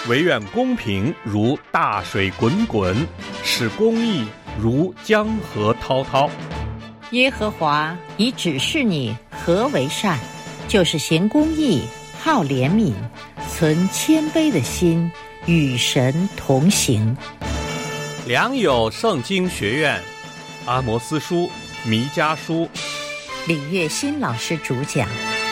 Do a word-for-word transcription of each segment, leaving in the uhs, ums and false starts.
惟愿公平如大水滚滚，使公义如江河滔滔。 耶和华已指示你何为善，就是行公义，好怜悯，存谦卑的心，与神同行。 良友圣经学院阿摩司书、弥迦书， 李月新老师主讲。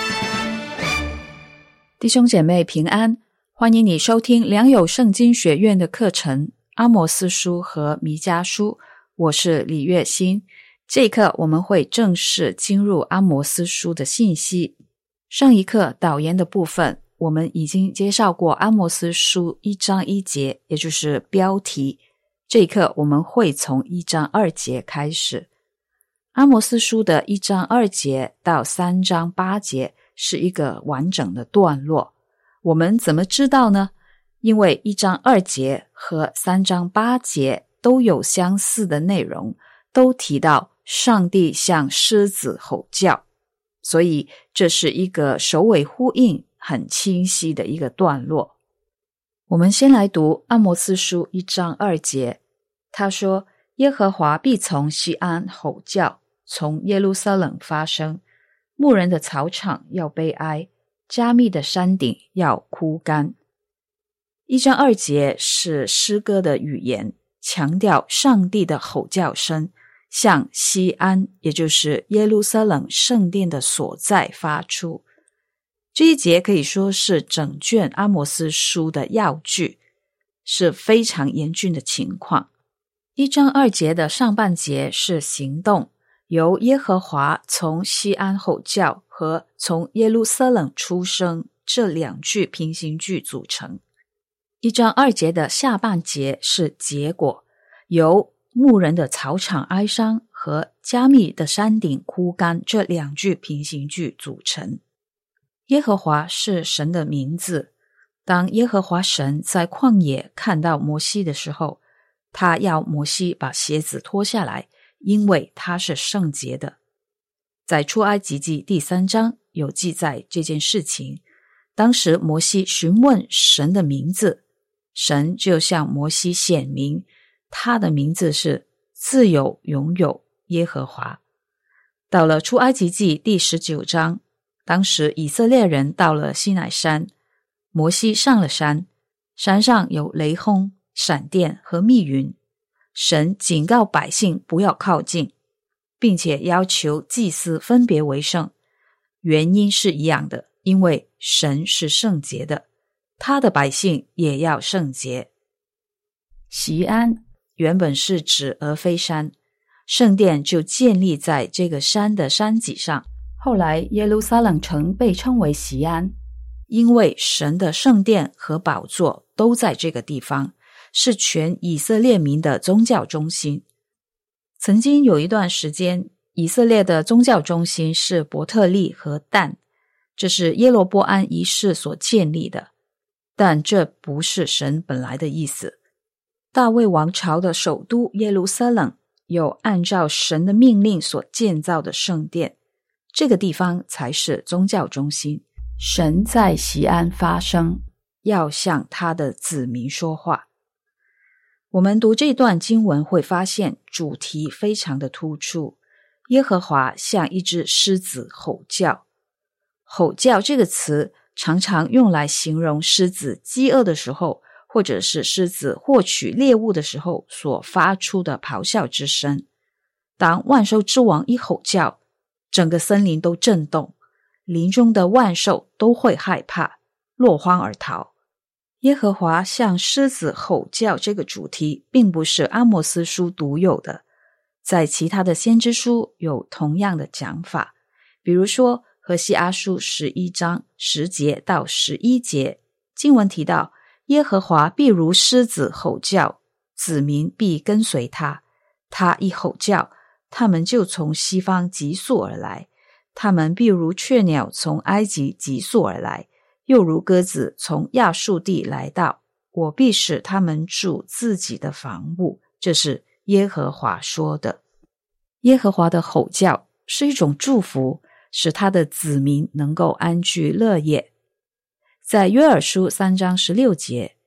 弟兄姐妹平安，欢迎你收听良友圣经学院的课程阿摩司书和弥迦书，我是李月新。这一课我们会正式进入阿摩司书的信息。上一课导言的部分我们已经介绍过阿摩司书一章一节，也就是标题。这一课我们会从一章二节开始。阿摩司书的一章二节到三章八节是一个完整的段落。我们怎么知道呢？因为一章二节和三章八节都有相似的内容，都提到上帝向狮子吼叫，所以这是一个首尾呼应很清晰的一个段落。我们先来读阿摩司书一章二节，他说：耶和华必从锡安吼叫，从耶路撒冷发声，牧人的草场要悲哀，加密的山顶要枯干。一章二节是诗歌的语言，强调上帝的吼叫声向锡安，也就是耶路撒冷圣殿的所在发出。这一节可以说是整卷阿摩司书的要句，是非常严峻的情况。一章二节的上半节是行动，由耶和华从锡安吼叫和从耶路撒冷出声这两句平行句组成。一章二节的下半节是结果，由牧人的草场哀伤和加密的山顶枯干这两句平行句组成。耶和华是神的名字。当耶和华神在旷野看到摩西的时候，他要摩西把鞋子脱下来，因为他是圣洁的。在出埃及记第三章有记载这件事情。当时摩西询问神的名字，神就向摩西显明他的名字是自有永有耶和华。到了出埃及记第十九章，当时以色列人到了西乃山，摩西上了山，山上有雷轰、闪电和密云，神警告百姓不要靠近，并且要求祭司分别为圣。原因是一样的，因为神是圣洁的，他的百姓也要圣洁。锡安原本是指俄斐山，圣殿就建立在这个山的山脊上。后来耶路撒冷城被称为锡安，因为神的圣殿和宝座都在这个地方，是全以色列民的宗教中心。曾经有一段时间，以色列的宗教中心是伯特利和但，这是耶罗波安一世所建立的，但这不是神本来的意思。大卫王朝的首都耶路撒冷有按照神的命令所建造的圣殿，这个地方才是宗教中心。神在锡安发声，要向他的子民说话。我们读这段经文会发现主题非常的突出，耶和华像一只狮子吼叫。吼叫这个词常常用来形容狮子饥饿的时候，或者是狮子获取猎物的时候所发出的咆哮之声。当万兽之王一吼叫，整个森林都震动，林中的万兽都会害怕，落荒而逃。耶和华向狮子吼叫这个主题并不是阿摩司书独有的，在其他的先知书有同样的讲法。比如说何西阿书十一章十节到十一节，经文提到耶和华必如狮子吼叫，子民必跟随他，他一吼叫，他们就从西方急速而来，他们必如雀鸟从埃及急速而来，又如鸽子从亚述地来到，我必使他们住自己的房屋，这是耶和华说的。耶和华的吼叫是一种祝福，使他的子民能够安居乐业。在约珥书三章十六节，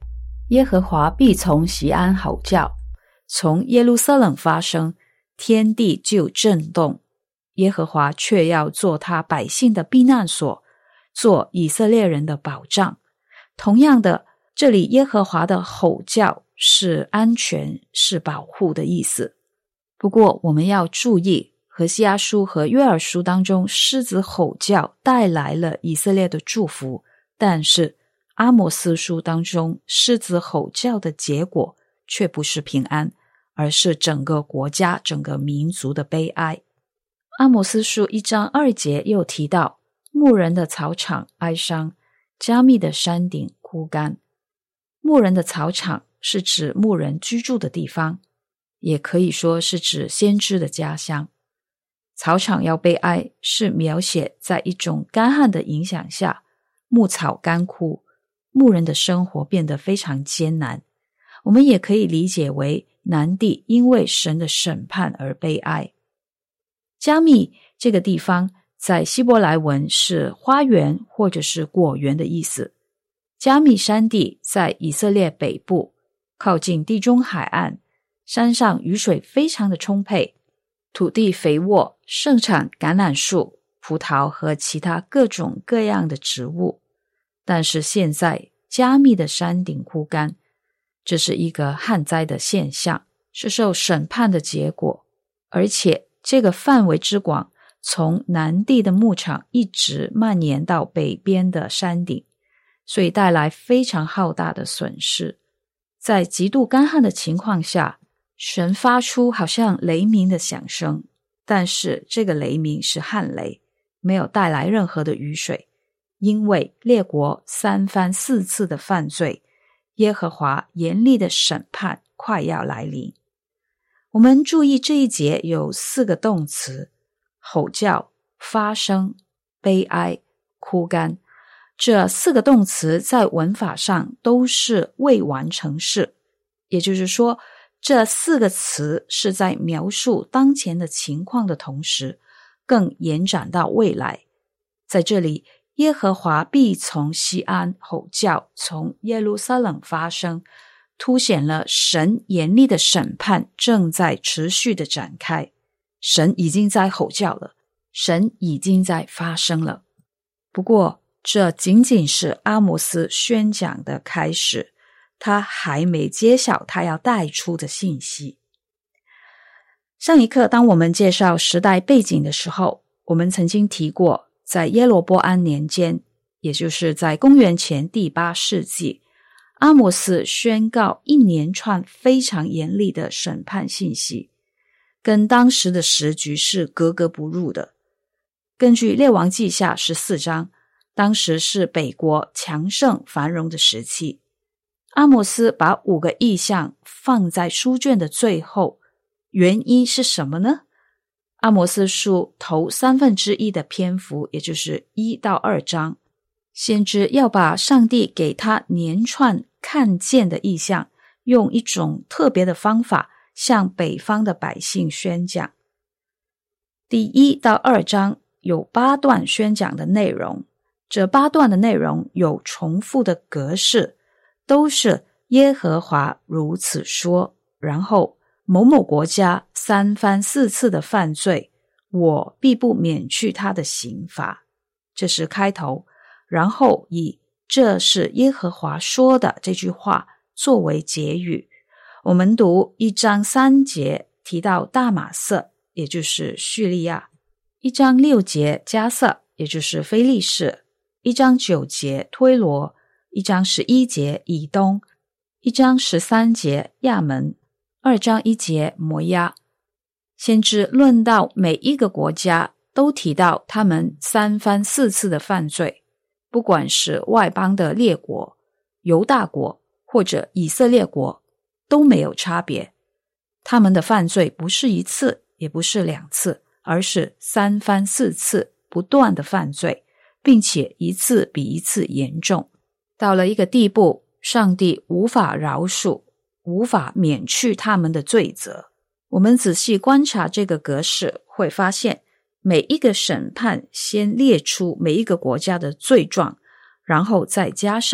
耶和华必从锡安吼叫，从耶路撒冷发声，天地就震动。耶和华却要做他百姓的避难所，做以色列人的保障。同样的，这里耶和华的吼叫是安全，是保护的意思。不过我们要注意，何西阿书和约珥书当中狮子吼叫带来了以色列的祝福，但是阿摩斯书当中狮子吼叫的结果却不是平安，而是整个国家整个民族的悲哀。阿摩斯书一章二节又提到，牧人的草场哀伤，加密的山顶枯干。牧人的草场是指牧人居住的地方，也可以说是指先知的家乡。草场要悲哀，是描写在一种干旱的影响下，牧草干枯，牧人的生活变得非常艰难。我们也可以理解为南地因为神的审判而悲哀。加密这个地方在希伯来文是花园或者是果园的意思。加密山地在以色列北部，靠近地中海岸，山上雨水非常的充沛，土地肥沃，盛产橄榄树、葡萄和其他各种各样的植物。但是现在加密的山顶枯干，这是一个旱灾的现象，是受审判的结果，而且这个范围之广，从南地的牧场一直蔓延到北边的山顶，所以带来非常浩大的损失。在极度干旱的情况下，神发出好像雷鸣的响声，但是这个雷鸣是旱雷，没有带来任何的雨水，因为列国三番四次的犯罪，耶和华严厉的审判快要来临。我们注意这一节有四个动词：吼叫、发声、悲哀、枯干。这四个动词在文法上都是未完成式，也就是说，这四个词是在描述当前的情况的同时，更延展到未来。在这里，耶和华必从锡安吼叫，从耶路撒冷发声，凸显了神严厉的审判正在持续的展开。神已经在吼叫了，神已经在发声了。不过这仅仅是阿摩斯宣讲的开始，他还没揭晓他要带出的信息。上一课当我们介绍时代背景的时候，我们曾经提过，在耶罗波安年间，也就是在公元前第八世纪，阿摩斯宣告一连串非常严厉的审判信息，跟当时的时局是格格不入的。根据列王记下十四章，当时是北国强盛繁荣的时期。阿摩斯把五个异象放在书卷的最后，原因是什么呢？阿摩斯书头三分之一的篇幅，也就是一到二章，先知要把上帝给他连串看见的异象，用一种特别的方法向北方的百姓宣讲。第一到二章有八段宣讲的内容，这八段的内容有重复的格式，都是耶和华如此说，然后某某国家三番四次的犯罪，我必不免去他的刑罚，这是开头，然后以这是耶和华说的这句话作为结语。我们读一章三节提到大马色，也就是叙利亚；一章六节加色，也就是非利士；一章九节推罗；一章十一节以东；一章十三节亚门；二章一节摩押。先知论到每一个国家，都提到他们三番四次的犯罪，不管是外邦的列国、犹大国或者以色列国，都没有差别。他们的犯罪不是一次，也不是两次，而是三番四次不断的犯罪，并且一次比一次严重。到了一个地步，上帝无法饶恕，无法免去他们的罪责。我们仔细观察这个格式，会发现每一个审判先列出每一个国家的罪状，然后再加上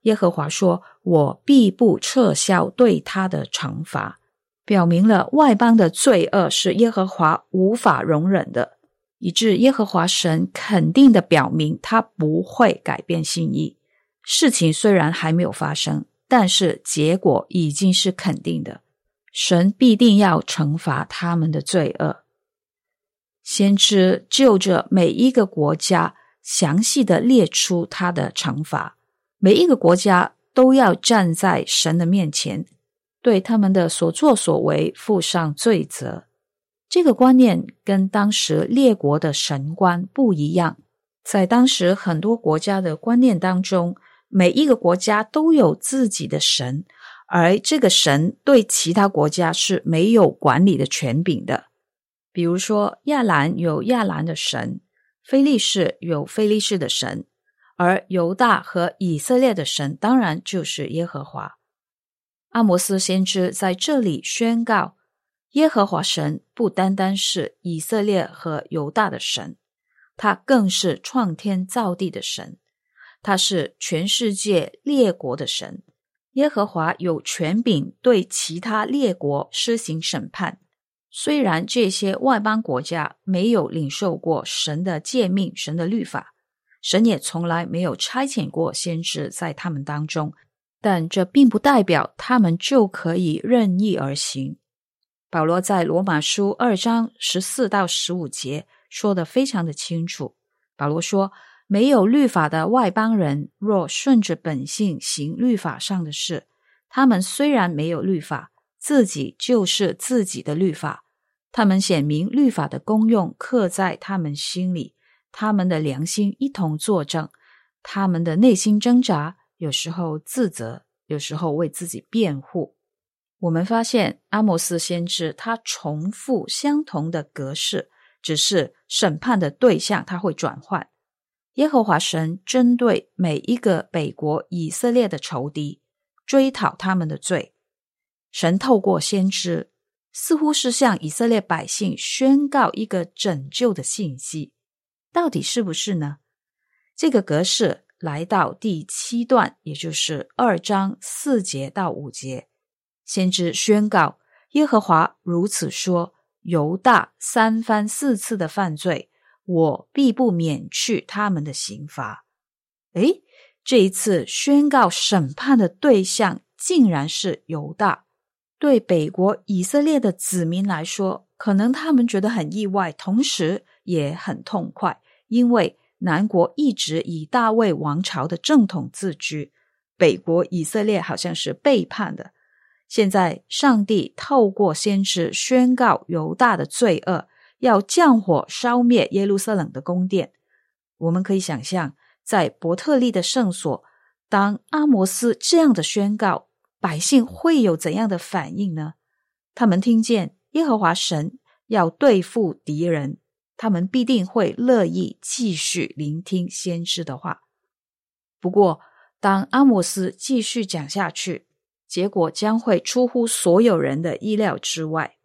耶和华说，我必不撤销对他的惩罚，表明了外邦的罪恶是耶和华无法容忍的，以致耶和华神肯定地表明他不会改变心意。事情虽然还没有发生，但是结果已经是肯定的，神必定要惩罚他们的罪恶。先知就着每一个国家详细地列出他的惩罚，每一个国家都要站在神的面前，对他们的所作所为负上罪责。这个观念跟当时列国的神观不一样，在当时很多国家的观念当中，每一个国家都有自己的神，而这个神对其他国家是没有管理的权柄的。比如说亚兰有亚兰的神，非利士有非利士的神，而犹大和以色列的神当然就是耶和华。阿摩斯先知在这里宣告，耶和华神不单单是以色列和犹大的神，他更是创天造地的神，他是全世界列国的神。耶和华有权柄对其他列国施行审判，虽然这些外邦国家没有领受过神的诫命、神的律法，神也从来没有差遣过先知在他们当中，但这并不代表他们就可以任意而行。保罗在罗马书二章十四到十五节说得非常的清楚。保罗说，没有律法的外邦人若顺着本性行律法上的事，他们虽然没有律法，自己就是自己的律法，他们显明律法的功用刻在他们心里，他们的良心一同作证，他们的内心挣扎，有时候自责，有时候为自己辩护。我们发现阿摩斯先知他重复相同的格式，只是审判的对象他会转换。耶和华神针对每一个北国以色列的仇敌，追讨他们的罪。神透过先知，似乎是向以色列百姓宣告一个拯救的信息，到底是不是呢？这个格式来到第七段，也就是二章四节到五节，先知宣告，耶和华如此说，犹大三番四次的犯罪，我必不免去他们的刑罚。诶，这一次宣告审判的对象竟然是犹大。对北国以色列的子民来说，可能他们觉得很意外，同时也很痛快，因为南国一直以大卫王朝的正统自居，北国以色列好像是背叛的。现在上帝透过先知宣告犹大的罪恶，要降火烧灭耶路撒冷的宫殿。我们可以想象，在伯特利的圣所，当阿摩斯这样的宣告，百姓会有怎样的反应呢？他们听见耶和华神要对付敌人，他们必定会乐意继续聆听先知的话。不过当阿摩斯继续讲下去，结果将会出乎所有人的意料之外。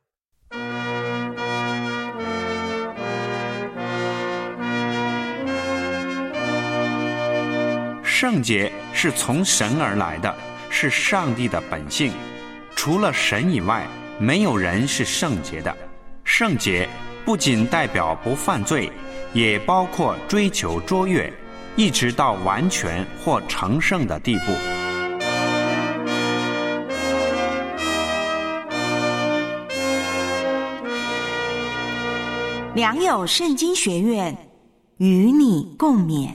圣洁是从神而来的，是上帝的本性，除了神以外，没有人是圣洁的。圣洁不仅代表不犯罪，也包括追求卓越，一直到完全或成圣的地步。 良友圣经学院与你共勉。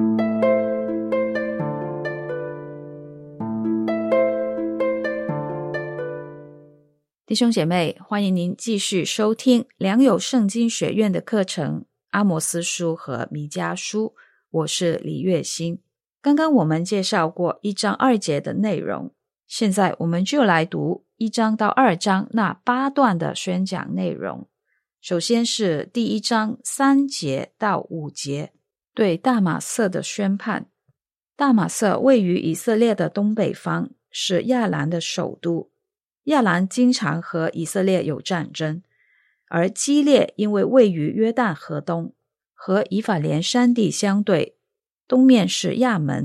弟兄姐妹，欢迎您继续收听良友圣经学院的课程，阿摩斯书和弥迦书，我是李月欣。刚刚我们介绍过一章二节的内容，现在我们就来读一章到二章那八段的宣讲内容。首先是第一章三节到五节，对大马色的宣判。大马色位于以色列的东北方，是亚兰的首都。亚兰经常和以色列有战争，而基列因为位于约旦河东，和以法莲山地相对，东面是亚门，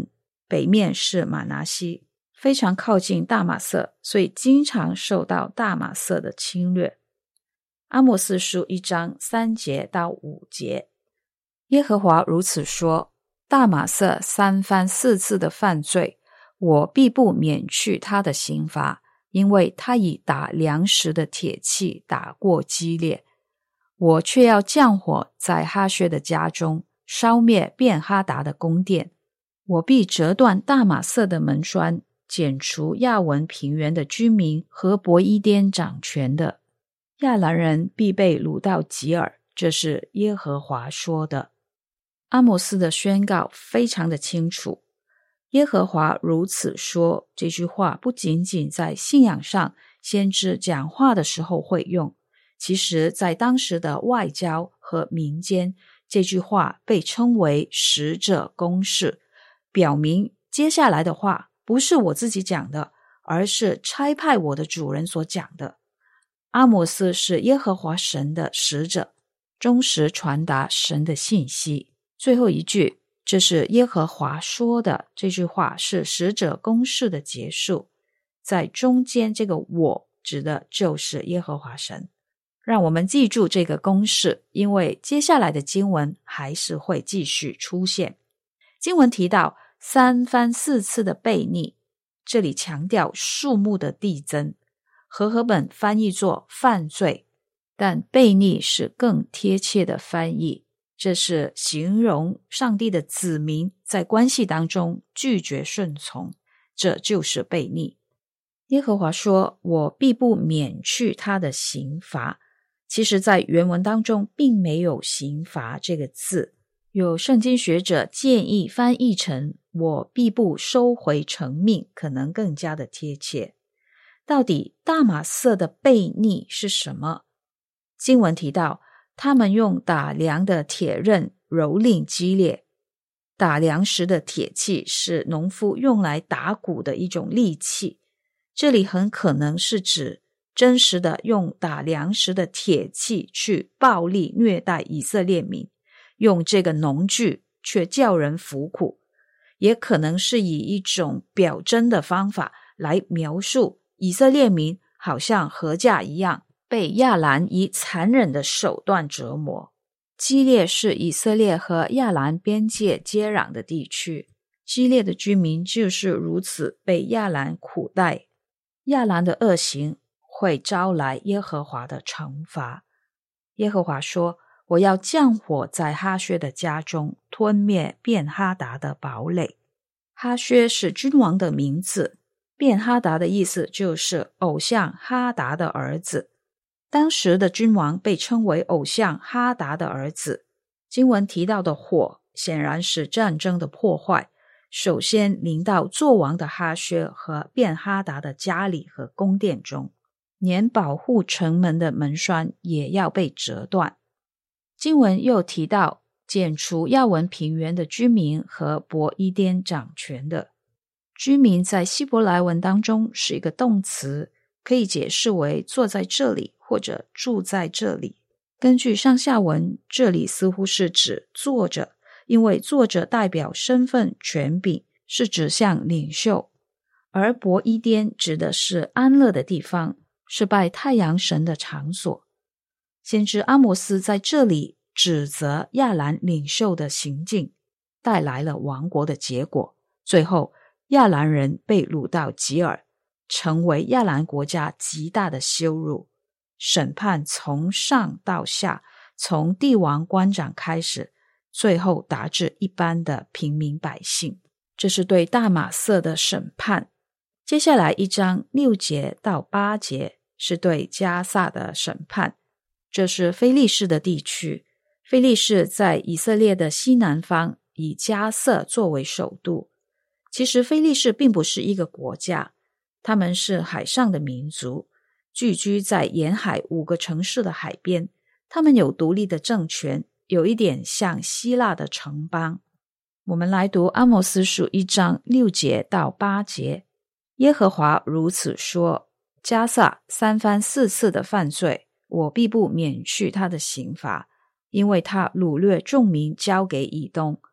北面是玛拿西，非常靠近大马色，所以经常受到大马色的侵略。阿摩斯书一章三节到五节，耶和华如此说，大马色三番四次的犯罪，我必不免去他的刑罚，因为他以打粮食的铁器打过基列。我却要降火在哈薛的家中，烧灭便哈达的宫殿。我必折断大马色的门栓，剪除亚文平原的居民和伯伊甸掌权的。亚兰人必被掳到吉尔，这是耶和华说的。阿摩斯的宣告非常的清楚，耶和华如此说，这句话不仅仅在信仰上先知讲话的时候会用，其实在当时的外交和民间，这句话被称为使者公示，表明接下来的话不是我自己讲的，而是差派我的主人所讲的。阿摩斯是耶和华神的使者，忠实传达神的信息。最后一句，这是耶和华说的，这句话是使者公示的结束，在中间这个我指的就是耶和华神。让我们记住这个公式，因为接下来的经文还是会继续出现。经文提到三番四次的悖逆，这里强调数目的递增，和合本翻译作犯罪，但悖逆是更贴切的翻译，这是形容上帝的子民在关系当中拒绝顺从，这就是悖逆。耶和华说，我必不免去他的刑罚。其实在原文当中并没有刑罚这个字，有圣经学者建议翻译成我必不收回成命，可能更加的贴切。到底大马色的悖逆是什么？经文提到他们用打粮的铁刃蹂躏基列，打粮时的铁器是农夫用来打谷的一种利器，这里很可能是指真实的用打粮食的铁器去暴力虐待以色列民，用这个农具却叫人服苦，也可能是以一种表征的方法来描述以色列民好像禾稼一样被亚兰以残忍的手段折磨。基列是以色列和亚兰边界接壤的地区，基列的居民就是如此被亚兰苦待。亚兰的恶行会招来耶和华的惩罚。耶和华说，我要降火在哈薛的家中，吞灭便哈达的堡垒。哈薛是君王的名字，便哈达的意思就是偶像哈达的儿子。当时的君王被称为偶像哈达的儿子。经文提到的火显然是战争的破坏，首先临到作王的哈薛和便哈达的家里和宫殿中，连保护城门的门栓也要被折断。经文又提到剪除亚文平原的居民和伯伊甸掌权的。居民在希伯来文当中是一个动词，可以解释为坐在这里或者住在这里。根据上下文，这里似乎是指坐着，因为坐着代表身份权柄，是指向领袖。而伯伊甸指的是安乐的地方，是拜太阳神的场所。先知阿摩斯在这里指责亚兰领袖的行径，带来了亡国的结果。最后亚兰人被掳到吉尔，成为亚兰国家极大的羞辱。审判从上到下，从帝王官长开始，最后达至一般的平民百姓。这是对大马色的审判。接下来一章六节到八节是对加萨的审判。这是非利士的地区，非利士在以色列的西南方，以加瑟作为首都。其实非利士并不是一个国家，他们是海上的民族，聚居在沿海五个城市的海边，他们有独立的政权，有一点像希腊的城邦。我们来读阿摩斯书一章六节到八节。耶和华如此说，加萨三番四次的犯罪，我必不免去他的刑罚，因为他掳掠众民交给以东。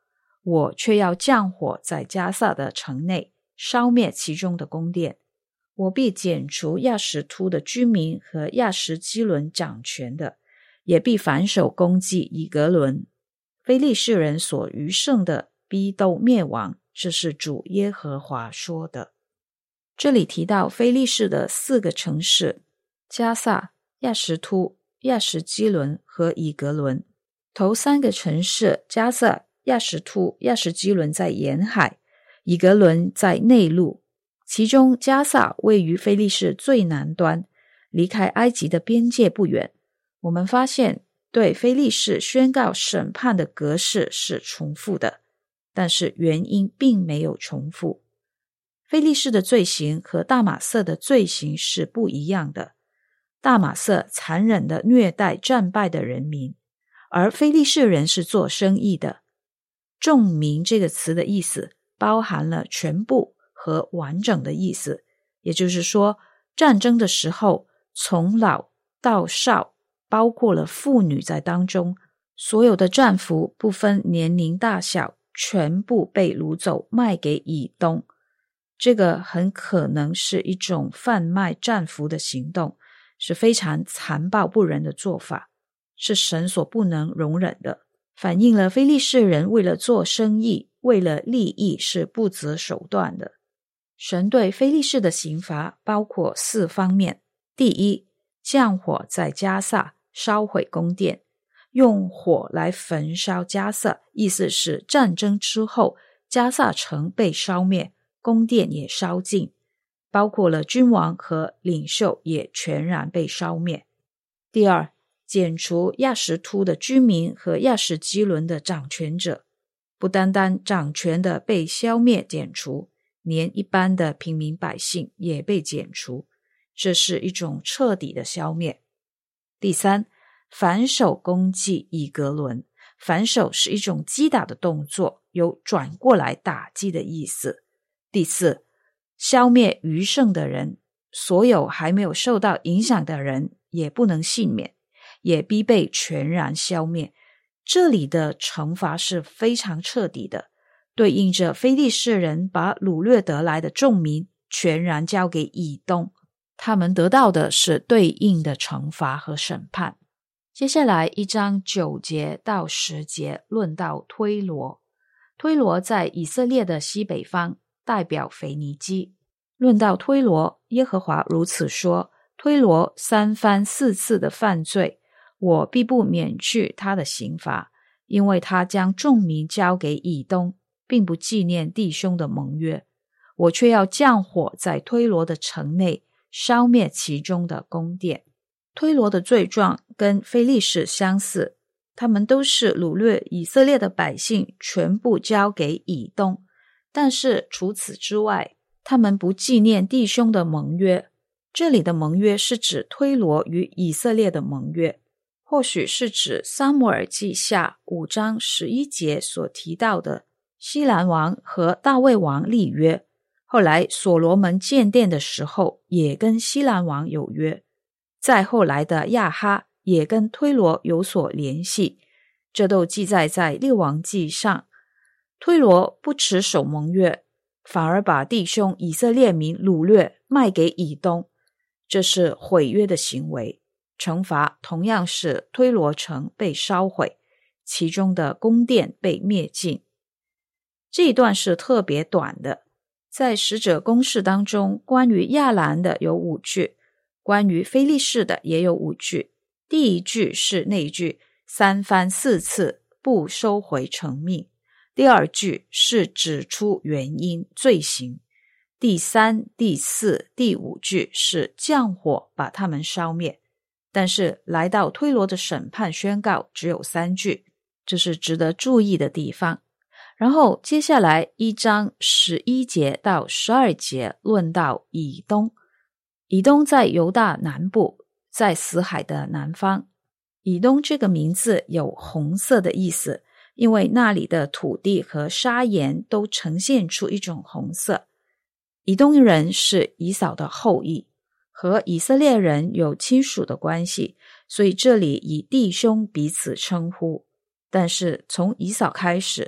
我却要降火在迦萨的城内，烧灭其中的宫殿。我必剪除亚实突的居民和亚实基伦掌权的，也必反手攻击以格伦。非利士人所余剩的必都灭亡，这是主耶和华说的。这里提到非利士的四个城市：迦萨、亚实突、亚实基伦和以格伦。头三个城市迦萨、亚实突、亚实基伦在沿海，以格伦在内陆。其中迦萨位于非利士最南端，离开埃及的边界不远。我们发现对非利士宣告审判的格式是重复的，但是原因并没有重复。非利士的罪行和大马色的罪行是不一样的。大马色残忍地虐待战败的人民，而非利士人是做生意的。众民这个词的意思包含了全部和完整的意思，也就是说，战争的时候，从老到少，包括了妇女在当中，所有的战俘不分年龄大小，全部被掳走卖给以东。这个很可能是一种贩卖战俘的行动，是非常残暴不仁的做法，是神所不能容忍的，反映了非利士人为了做生意，为了利益是不择手段的。神对非利士的刑罚包括四方面：第一，降火在迦萨，烧毁宫殿，用火来焚烧迦萨，意思是战争之后，迦萨城被烧灭，宫殿也烧尽，包括了君王和领袖也全然被烧灭。第二，剪除亚实突的居民和亚实基伦的掌权者，不单单掌权的被消灭剪除，连一般的平民百姓也被剪除，这是一种彻底的消灭。第三，反手攻击以格伦，反手是一种击打的动作，有转过来打击的意思。第四，消灭余剩的人，所有还没有受到影响的人也不能幸免，也必被全然消灭。这里的惩罚是非常彻底的，对应着非利士人把掳掠得来的众民全然交给以东，他们得到的是对应的惩罚和审判。接下来一章九节到十节论到推罗。推罗在以色列的西北方，代表腓尼基。论到推罗，耶和华如此说：推罗三番四次的犯罪，我必不免去他的刑罚，因为他将众民交给以东，并不纪念弟兄的盟约。我却要降火在推罗的城内，烧灭其中的宫殿。推罗的罪状跟非利士相似，他们都是掳掠以色列的百姓，全部交给以东。但是除此之外，他们不纪念弟兄的盟约。这里的盟约是指推罗与以色列的盟约，或许是指撒母耳记下五章十一节所提到的西兰王和大卫王立约，后来所罗门建殿的时候也跟西兰王有约，再后来的亚哈也跟推罗有所联系，这都记载在列王记上。推罗不持守盟约，反而把弟兄以色列民掳掠卖给以东，这是毁约的行为。惩罚同样是推罗城被烧毁，其中的宫殿被灭尽。这一段是特别短的，在使者公示当中，关于亚兰的有五句，关于非利士的也有五句。第一句是那一句三番四次不收回成命，第二句是指出原因罪行，第三、第四、第五句是降火把他们烧灭。但是来到推罗的审判宣告只有三句，这是值得注意的地方。然后接下来一章十一节到十二节论到以东。以东在犹大南部，在死海的南方。以东这个名字有红色的意思，因为那里的土地和砂岩都呈现出一种红色。以东人是以扫的后裔，和以色列人有亲属的关系，所以这里以弟兄彼此称呼。但是从以扫开始，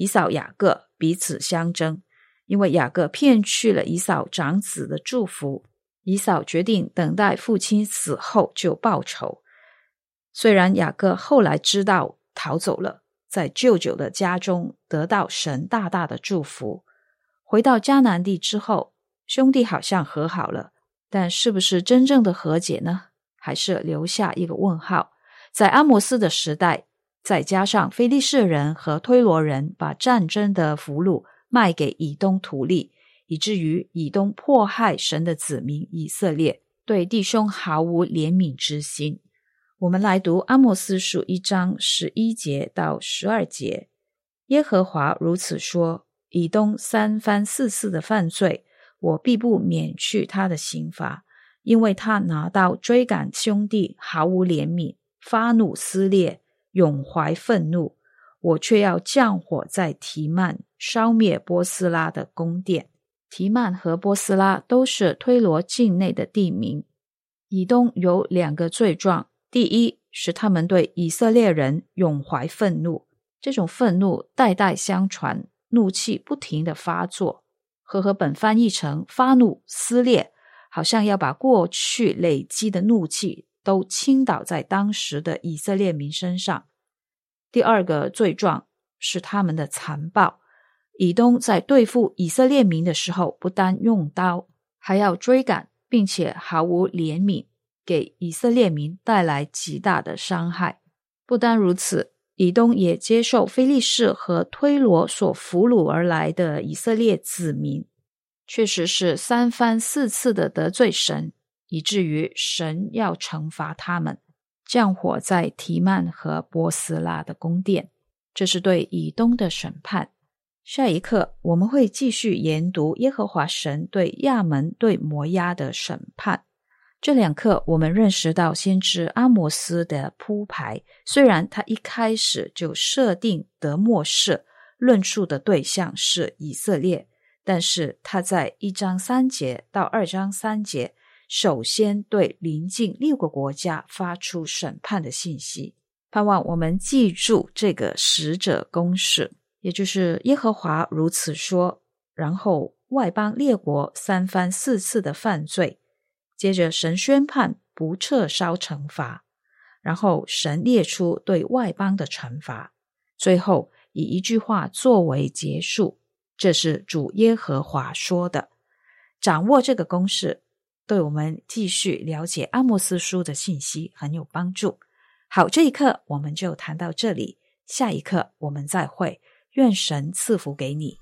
以扫雅各彼此相争，因为雅各骗去了以扫长子的祝福，以扫决定等待父亲死后就报仇。虽然雅各后来知道逃走了，在舅舅的家中得到神大大的祝福，回到迦南地之后，兄弟好像和好了，但是不是真正的和解呢？还是留下一个问号。在阿摩斯的时代，再加上非利士人和推罗人把战争的俘虏卖给以东土利，以至于以东迫害神的子民以色列，对弟兄毫无怜悯之心。我们来读阿摩斯书一章十一节到十二节。耶和华如此说，以东三番四次的犯罪，我必不免去他的刑罚，因为他拿刀追赶兄弟，毫无怜悯，发怒撕裂，永怀愤怒，我却要降火在提曼，烧灭波斯拉的宫殿。提曼和波斯拉都是推罗境内的地名。以东有两个罪状，第一是他们对以色列人永怀愤怒，这种愤怒代代相传，怒气不停地发作，和合本翻译成发怒撕裂，好像要把过去累积的怒气都倾倒在当时的以色列民身上。第二个罪状是他们的残暴，以东在对付以色列民的时候，不单用刀，还要追赶，并且毫无怜悯，给以色列民带来极大的伤害。不单如此，以东也接受非利士和推罗所俘虏而来的以色列子民，确实是三番四次的得罪神，以至于神要惩罚他们，降火在提曼和波斯拉的宫殿。这是对以东的审判。下一课我们会继续研读耶和华神对亚门对摩押的审判。这两课我们认识到先知阿摩斯的铺排，虽然他一开始就设定得末世论述的对象是以色列，但是他在一章三节到二章三节首先对邻近六个国家发出审判的信息。盼望我们记住这个使者公式，也就是耶和华如此说，然后外邦列国三番四次的犯罪，接着神宣判不撤烧惩罚，然后神列出对外邦的惩罚，最后以一句话作为结束，这是主耶和华说的。掌握这个公式，对我们继续了解阿摩斯书的信息很有帮助。好，这一课我们就谈到这里，下一课我们再会，愿神赐福给你。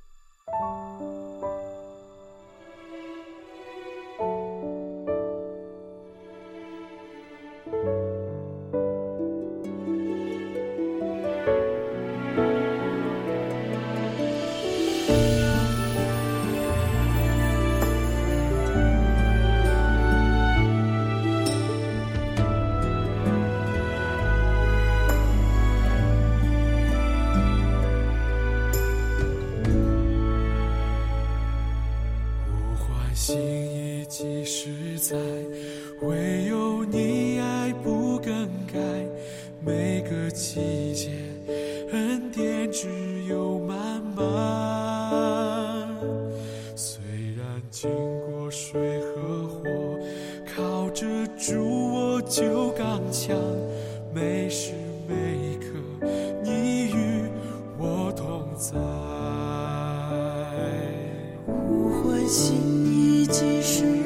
心意即实在，唯有你爱不更改，每个季节恩典只有满满。虽然经过水和火，靠着主我就刚强，每时每刻你与我同在。呼唤心意即是